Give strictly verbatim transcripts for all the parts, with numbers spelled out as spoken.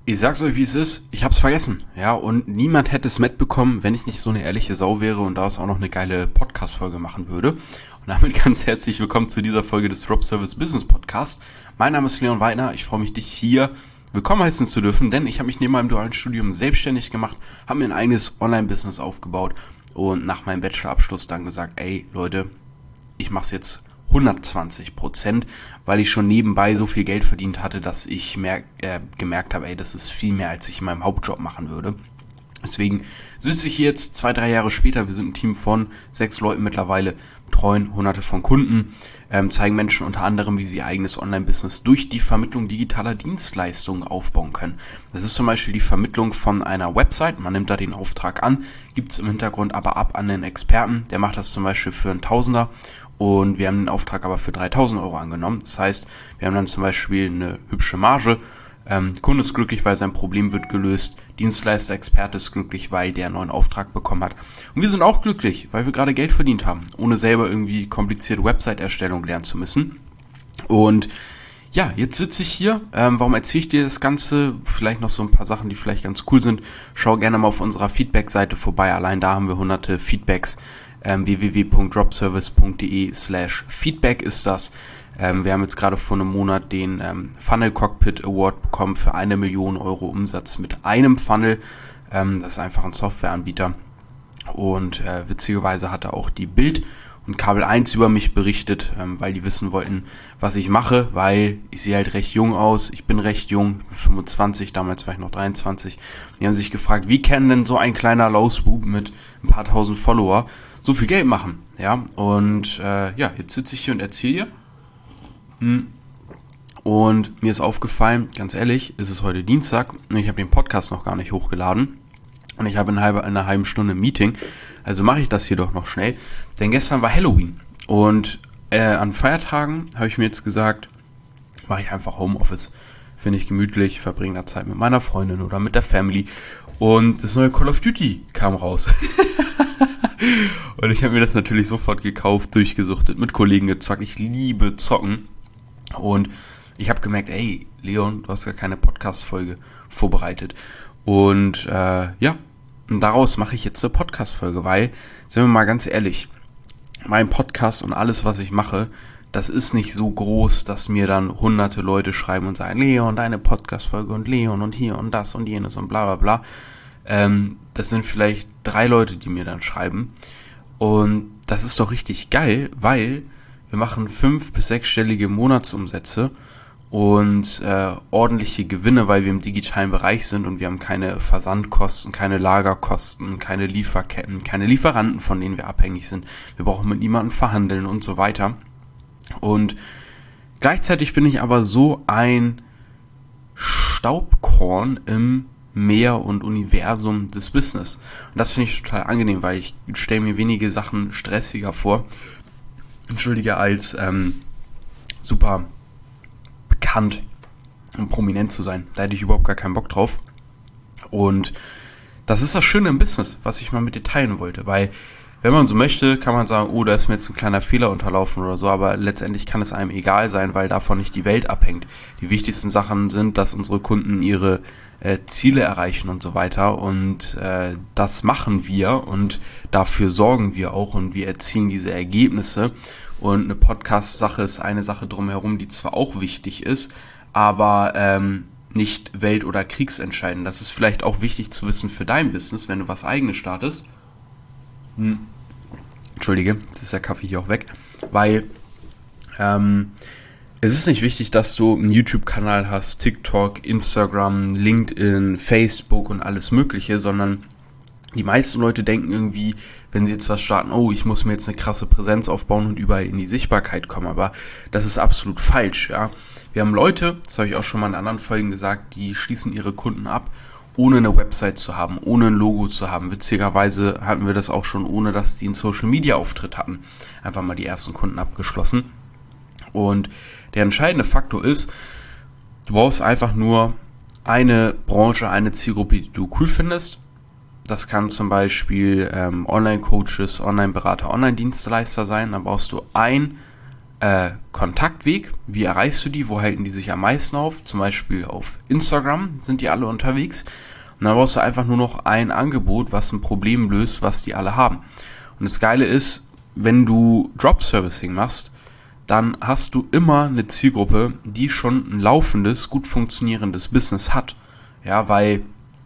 Ich sag's euch, wie es ist. Ich hab's vergessen. Ja, und niemand hätte es mitbekommen, wenn ich nicht so eine ehrliche Sau wäre und daraus auch noch eine geile Podcast-Folge machen würde. Und damit ganz herzlich willkommen zu dieser Folge des Drop Service Business Podcast. Mein Name ist Leon Weidner. Ich freue mich, dich hier willkommen heißen zu dürfen, denn ich habe mich neben meinem dualen Studium selbstständig gemacht, habe mir ein eigenes Online-Business aufgebaut und nach meinem Bachelorabschluss dann gesagt, ey Leute, ich mach's jetzt hundertzwanzig Prozent, weil ich schon nebenbei so viel Geld verdient hatte, dass ich merk, äh, gemerkt habe, ey, das ist viel mehr, als ich in meinem Hauptjob machen würde. Deswegen sitze ich hier jetzt zwei, drei Jahre später, wir sind ein Team von sechs Leuten mittlerweile, betreuen hunderte von Kunden, ähm, zeigen Menschen unter anderem, wie sie ihr eigenes Online-Business durch die Vermittlung digitaler Dienstleistungen aufbauen können. Das ist zum Beispiel die Vermittlung von einer Website, man nimmt da den Auftrag an, gibt es im Hintergrund aber ab an den Experten, der macht das zum Beispiel für einen Tausender und wir haben den Auftrag aber für dreitausend Euro angenommen. Das heißt, wir haben dann zum Beispiel eine hübsche Marge, Ähm, Kunde ist glücklich, weil sein Problem wird gelöst. Dienstleister, Experte ist glücklich, weil der einen neuen Auftrag bekommen hat. Und wir sind auch glücklich, weil wir gerade Geld verdient haben, ohne selber irgendwie komplizierte Website-Erstellung lernen zu müssen. Und ja, jetzt sitze ich hier. Ähm, warum erzähle ich dir das Ganze? Vielleicht noch so ein paar Sachen, die vielleicht ganz cool sind. Schau gerne mal auf unserer Feedback-Seite vorbei. Allein da haben wir hunderte Feedbacks. Ähm, w w w punkt dropservice punkt d e slash feedback ist das. Ähm, wir haben jetzt gerade vor einem Monat den ähm, Funnel Cockpit Award bekommen für eine Million Euro Umsatz mit einem Funnel. Ähm, das ist einfach ein Softwareanbieter. Und äh, witzigerweise hatte auch die Bild und Kabel eins über mich berichtet, ähm, weil die wissen wollten, was ich mache, weil ich sehe halt recht jung aus. Ich bin recht jung, fünfundzwanzig, damals war ich noch dreiundzwanzig. Die haben sich gefragt, wie kann denn so ein kleiner Lausbub mit ein paar tausend Follower so viel Geld machen? Ja, und äh, ja, jetzt sitze ich hier und erzähle dir. Und mir ist aufgefallen, ganz ehrlich, es ist heute Dienstag und ich habe den Podcast noch gar nicht hochgeladen und ich habe in einer, in einer halben Stunde ein Meeting, also mache ich das hier doch noch schnell, denn gestern war Halloween und äh, an Feiertagen habe ich mir jetzt gesagt, mache ich einfach Homeoffice, finde ich gemütlich, verbringe da Zeit mit meiner Freundin oder mit der Family und das neue Call of Duty kam raus. Und ich habe mir das natürlich sofort gekauft, durchgesuchtet, mit Kollegen gezockt, ich liebe Zocken. Und ich habe gemerkt, ey, Leon, du hast gar keine Podcast-Folge vorbereitet. Und äh, ja, und daraus mache ich jetzt eine Podcast-Folge, weil, sind wir mal ganz ehrlich, mein Podcast und alles, was ich mache, das ist nicht so groß, dass mir dann hunderte Leute schreiben und sagen, Leon, deine Podcast-Folge und Leon und hier und das und jenes und bla bla bla. Ähm, das sind vielleicht drei Leute, die mir dann schreiben. Und das ist doch richtig geil, weil wir machen fünf- bis sechsstellige Monatsumsätze und äh, ordentliche Gewinne, weil wir im digitalen Bereich sind und wir haben keine Versandkosten, keine Lagerkosten, keine Lieferketten, keine Lieferanten, von denen wir abhängig sind. Wir brauchen mit niemandem verhandeln und so weiter. Und gleichzeitig bin ich aber so ein Staubkorn im Meer und Universum des Business. Und das finde ich total angenehm, weil ich stelle mir wenige Sachen stressiger vor, entschuldige, als ähm, super bekannt und prominent zu sein. Da hätte ich überhaupt gar keinen Bock drauf. Und das ist das Schöne im Business, was ich mal mit dir teilen wollte, weil wenn man so möchte, kann man sagen, oh, da ist mir jetzt ein kleiner Fehler unterlaufen oder so, aber letztendlich kann es einem egal sein, weil davon nicht die Welt abhängt. Die wichtigsten Sachen sind, dass unsere Kunden ihre äh, Ziele erreichen und so weiter und äh, das machen wir und dafür sorgen wir auch und wir erzielen diese Ergebnisse und eine Podcast-Sache ist eine Sache drumherum, die zwar auch wichtig ist, aber ähm, nicht welt- oder kriegsentscheidend. Das ist vielleicht auch wichtig zu wissen für dein Business, wenn du was Eigenes startest. Hm. Entschuldige, jetzt ist der Kaffee hier auch weg, weil ähm, es ist nicht wichtig, dass du einen YouTube-Kanal hast, TikTok, Instagram, LinkedIn, Facebook und alles Mögliche, sondern die meisten Leute denken irgendwie, wenn sie jetzt was starten, oh, ich muss mir jetzt eine krasse Präsenz aufbauen und überall in die Sichtbarkeit kommen, aber das ist absolut falsch, ja. Wir haben Leute, das habe ich auch schon mal in anderen Folgen gesagt, die schließen ihre Kunden ab, ohne eine Website zu haben, ohne ein Logo zu haben. Witzigerweise hatten wir das auch schon, ohne dass die einen Social-Media-Auftritt hatten. Einfach mal die ersten Kunden abgeschlossen. Und der entscheidende Faktor ist, du brauchst einfach nur eine Branche, eine Zielgruppe, die du cool findest. Das kann zum Beispiel ähm, Online-Coaches, Online-Berater, Online-Dienstleister sein. Dann brauchst du ein äh, Kontaktweg, wie erreichst du die, wo halten die sich am meisten auf, zum Beispiel auf Instagram sind die alle unterwegs und dann brauchst du einfach nur noch ein Angebot, was ein Problem löst, was die alle haben. Und das Geile ist, wenn du Drop-Servicing machst, dann hast du immer eine Zielgruppe, die schon ein laufendes, gut funktionierendes Business hat. Ja, weil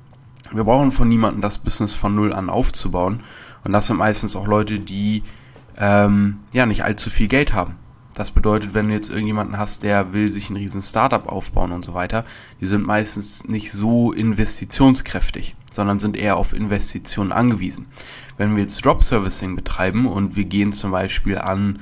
wir brauchen von niemandem das Business von null an aufzubauen. Und das sind meistens auch Leute, die ähm, ja nicht allzu viel Geld haben. Das bedeutet, wenn du jetzt irgendjemanden hast, der will sich ein riesen Startup aufbauen und so weiter, die sind meistens nicht so investitionskräftig, sondern sind eher auf Investitionen angewiesen. Wenn wir jetzt Drop-Servicing betreiben und wir gehen zum Beispiel an,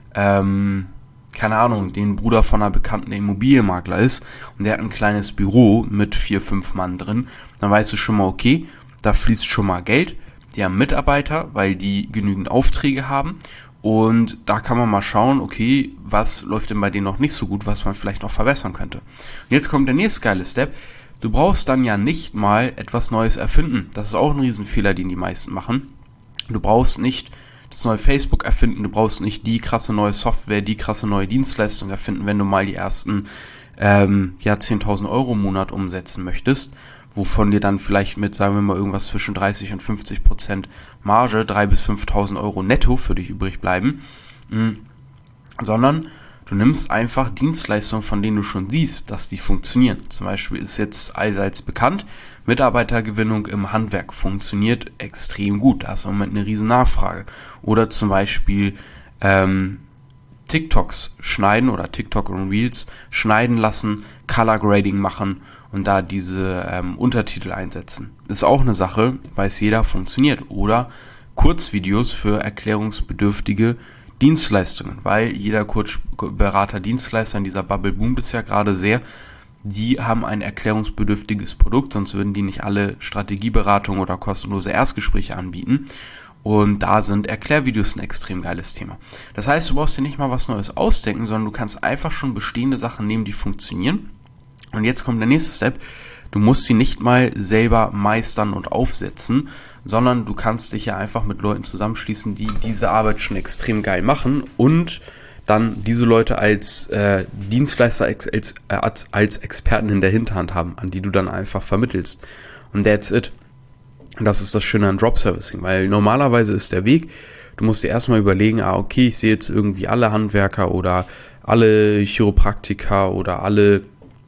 ähm, keine Ahnung, den Bruder von einer bekannten Immobilienmakler ist und der hat ein kleines Büro mit vier, fünf Mann drin, dann weißt du schon mal, okay, da fließt schon mal Geld, die haben Mitarbeiter, weil die genügend Aufträge haben. Und da kann man mal schauen, okay, was läuft denn bei denen noch nicht so gut, was man vielleicht noch verbessern könnte. Und jetzt kommt der nächste geile Step. Du brauchst dann ja nicht mal etwas Neues erfinden. Das ist auch ein Riesenfehler, den die meisten machen. Du brauchst nicht das neue Facebook erfinden, du brauchst nicht die krasse neue Software, die krasse neue Dienstleistung erfinden, wenn du mal die ersten ähm, ja, zehntausend Euro im Monat umsetzen möchtest, wovon dir dann vielleicht mit, sagen wir mal, irgendwas zwischen dreißig und fünfzig Prozent Marge, dreitausend bis fünftausend Euro netto für dich übrig bleiben, mhm. sondern du nimmst einfach Dienstleistungen, von denen du schon siehst, dass die funktionieren. Zum Beispiel ist jetzt allseits bekannt, Mitarbeitergewinnung im Handwerk funktioniert extrem gut, da ist im Moment eine riesen Nachfrage. Oder zum Beispiel ähm, TikToks schneiden oder TikTok und Reels schneiden lassen, Color Grading machen und da diese ähm, Untertitel einsetzen. Ist auch eine Sache, weiß jeder, funktioniert. Oder Kurzvideos für erklärungsbedürftige Dienstleistungen, weil jeder Kurzberater, Dienstleister in dieser Bubble boomt es ja gerade sehr, die haben ein erklärungsbedürftiges Produkt, sonst würden die nicht alle Strategieberatung oder kostenlose Erstgespräche anbieten. Und da sind Erklärvideos ein extrem geiles Thema. Das heißt, du brauchst dir nicht mal was Neues ausdenken, sondern du kannst einfach schon bestehende Sachen nehmen, die funktionieren. Und jetzt kommt der nächste Step. Du musst sie nicht mal selber meistern und aufsetzen, sondern du kannst dich ja einfach mit Leuten zusammenschließen, die diese Arbeit schon extrem geil machen und dann diese Leute als äh, Dienstleister, als, als, als Experten in der Hinterhand haben, an die du dann einfach vermittelst. Und that's it. Und das ist das Schöne an Drop-Servicing, weil normalerweise ist der Weg, du musst dir erstmal überlegen, ah okay, ich sehe jetzt irgendwie alle Handwerker oder alle Chiropraktiker oder alle,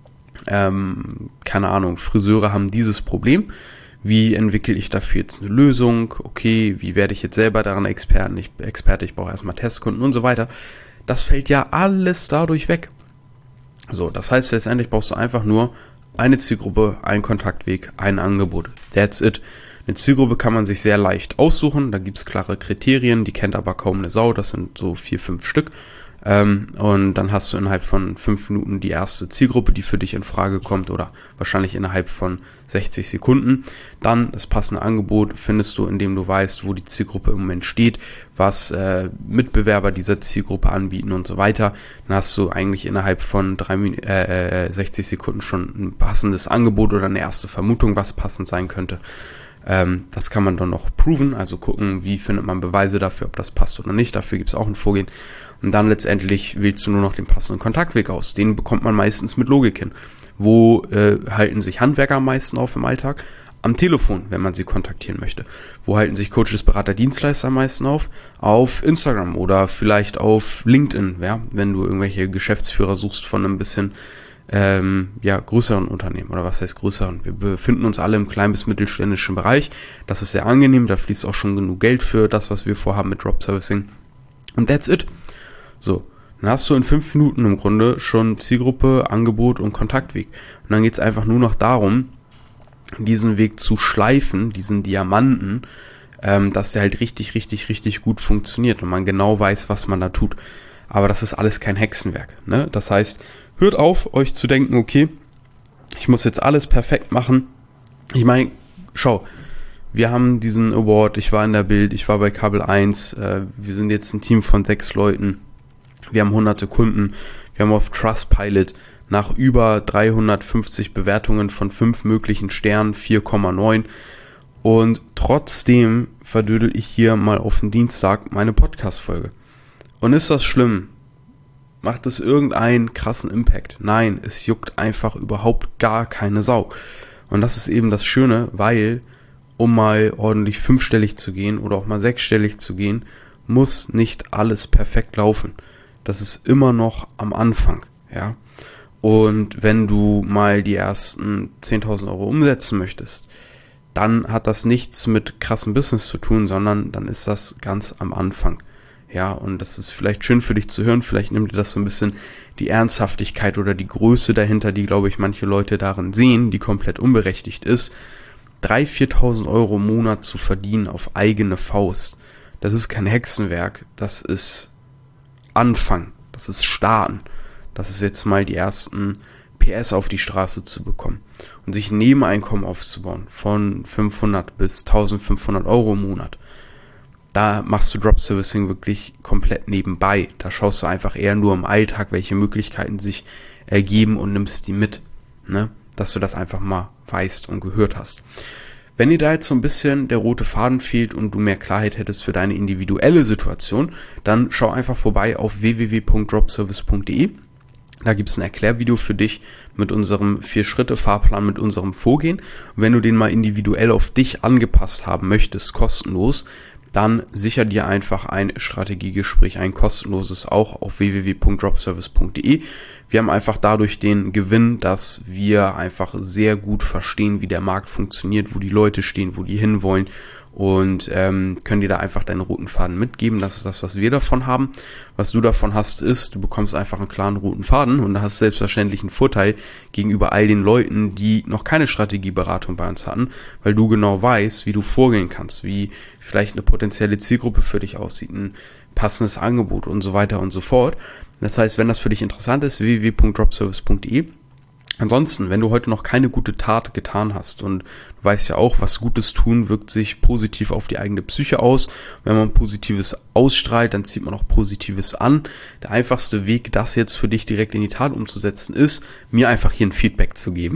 ähm, keine Ahnung, Friseure haben dieses Problem. Wie entwickle ich dafür jetzt eine Lösung? Okay, wie werde ich jetzt selber daran Experten? Ich, Experte, ich brauche erstmal Testkunden und so weiter. Das fällt ja alles dadurch weg. So, das heißt, letztendlich brauchst du einfach nur eine Zielgruppe, einen Kontaktweg, ein Angebot. That's it. Eine Zielgruppe kann man sich sehr leicht aussuchen. Da gibt's klare Kriterien, die kennt aber kaum eine Sau. Das sind so vier, fünf Stück. Ähm, und dann hast du innerhalb von fünf Minuten die erste Zielgruppe, die für dich in Frage kommt, oder wahrscheinlich innerhalb von sechzig Sekunden. Dann das passende Angebot findest du, indem du weißt, wo die Zielgruppe im Moment steht, was äh, Mitbewerber dieser Zielgruppe anbieten und so weiter. Dann hast du eigentlich innerhalb von drei, äh, sechzig Sekunden schon ein passendes Angebot oder eine erste Vermutung, was passend sein könnte. Ähm, das kann man dann noch proven, also gucken, wie findet man Beweise dafür, ob das passt oder nicht. Dafür gibt es auch ein Vorgehen. Und dann letztendlich wählst du nur noch den passenden Kontaktweg aus. Den bekommt man meistens mit Logik hin. Wo äh, halten sich Handwerker am meisten auf im Alltag? Am Telefon, wenn man sie kontaktieren möchte. Wo halten sich Coaches, Berater, Dienstleister am meisten auf? Auf Instagram oder vielleicht auf LinkedIn, ja, wenn du irgendwelche Geschäftsführer suchst von einem bisschen ähm, ja, größeren Unternehmen. Oder was heißt größeren? Wir befinden uns alle im kleinen bis mittelständischen Bereich. Das ist sehr angenehm, da fließt auch schon genug Geld für das, was wir vorhaben mit Drop Servicing. Und that's it. So, dann hast du in fünf Minuten im Grunde schon Zielgruppe, Angebot und Kontaktweg. Und dann geht es einfach nur noch darum, diesen Weg zu schleifen, diesen Diamanten, ähm, dass der halt richtig, richtig, richtig gut funktioniert und man genau weiß, was man da tut. Aber das ist alles kein Hexenwerk, ne? Das heißt, hört auf, euch zu denken, okay, ich muss jetzt alles perfekt machen. Ich meine, schau, wir haben diesen Award, ich war in der Bild, ich war bei Kabel eins, äh, wir sind jetzt ein Team von sechs Leuten. Wir haben hunderte Kunden, wir haben auf Trustpilot nach über dreihundertfünfzig Bewertungen von fünf möglichen Sternen vier Komma neun und trotzdem verdödel ich hier mal auf den Dienstag meine Podcast-Folge. Und ist das schlimm? Macht es irgendeinen krassen Impact? Nein, es juckt einfach überhaupt gar keine Sau. Und das ist eben das Schöne, weil um mal ordentlich fünfstellig zu gehen oder auch mal sechsstellig zu gehen, muss nicht alles perfekt laufen. Das ist immer noch am Anfang, ja. Und wenn du mal die ersten zehntausend Euro umsetzen möchtest, dann hat das nichts mit krassem Business zu tun, sondern dann ist das ganz am Anfang. Ja, und das ist vielleicht schön für dich zu hören, vielleicht nimmt dir das so ein bisschen die Ernsthaftigkeit oder die Größe dahinter, die, glaube ich, manche Leute darin sehen, die komplett unberechtigt ist, dreitausend, viertausend Euro im Monat zu verdienen auf eigene Faust. Das ist kein Hexenwerk, das ist Anfang, das ist Starten, das ist jetzt mal die ersten P S auf die Straße zu bekommen und sich ein Nebeneinkommen aufzubauen von fünfhundert bis eintausendfünfhundert Euro im Monat. Da machst du Dropservicing wirklich komplett nebenbei. Da schaust du einfach eher nur im Alltag, welche Möglichkeiten sich ergeben und nimmst die mit, ne? Dass du das einfach mal weißt und gehört hast. Wenn dir da jetzt so ein bisschen der rote Faden fehlt und du mehr Klarheit hättest für deine individuelle Situation, dann schau einfach vorbei auf w w w punkt dropservice punkt d e. Da gibt's ein Erklärvideo für dich mit unserem Vier-Schritte-Fahrplan, mit unserem Vorgehen. Und wenn du den mal individuell auf dich angepasst haben möchtest, kostenlos, dann sicher dir einfach ein Strategiegespräch, ein kostenloses auch auf w w w punkt dropservice punkt d e. Wir haben einfach dadurch den Gewinn, dass wir einfach sehr gut verstehen, wie der Markt funktioniert, wo die Leute stehen, wo die hinwollen und ähm, können dir da einfach deinen roten Faden mitgeben. Das ist das, was wir davon haben. Was du davon hast, ist, du bekommst einfach einen klaren roten Faden und hast selbstverständlich einen Vorteil gegenüber all den Leuten, die noch keine Strategieberatung bei uns hatten, weil du genau weißt, wie du vorgehen kannst, wie vielleicht eine potenzielle Zielgruppe für dich aussieht, ein passendes Angebot und so weiter und so fort. Das heißt, wenn das für dich interessant ist, w w w punkt dropservice punkt d e. Ansonsten, wenn du heute noch keine gute Tat getan hast und du weißt ja auch, was Gutes tun wirkt sich positiv auf die eigene Psyche aus. Wenn man Positives ausstrahlt, dann zieht man auch Positives an. Der einfachste Weg, das jetzt für dich direkt in die Tat umzusetzen, ist, mir einfach hier ein Feedback zu geben.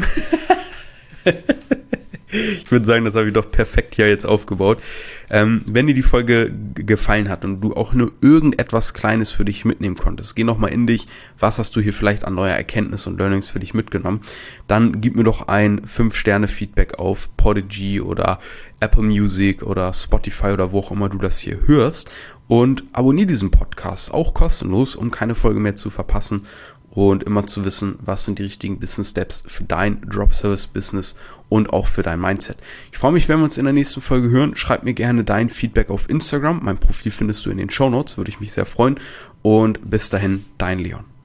Ich würde sagen, das habe ich doch perfekt hier jetzt aufgebaut. Ähm, wenn dir die Folge g- gefallen hat und du auch nur irgendetwas Kleines für dich mitnehmen konntest, geh nochmal in dich, was hast du hier vielleicht an neuer Erkenntnis und Learnings für dich mitgenommen, dann gib mir doch ein fünf Sterne Feedback auf Podigy oder Apple Music oder Spotify oder wo auch immer du das hier hörst und abonniere diesen Podcast, auch kostenlos, um keine Folge mehr zu verpassen. Und immer zu wissen, was sind die richtigen Business Steps für dein Drop-Service-Business und auch für dein Mindset. Ich freue mich, wenn wir uns in der nächsten Folge hören. Schreib mir gerne dein Feedback auf Instagram. Mein Profil findest du in den Shownotes, würde ich mich sehr freuen. Und bis dahin, dein Leon.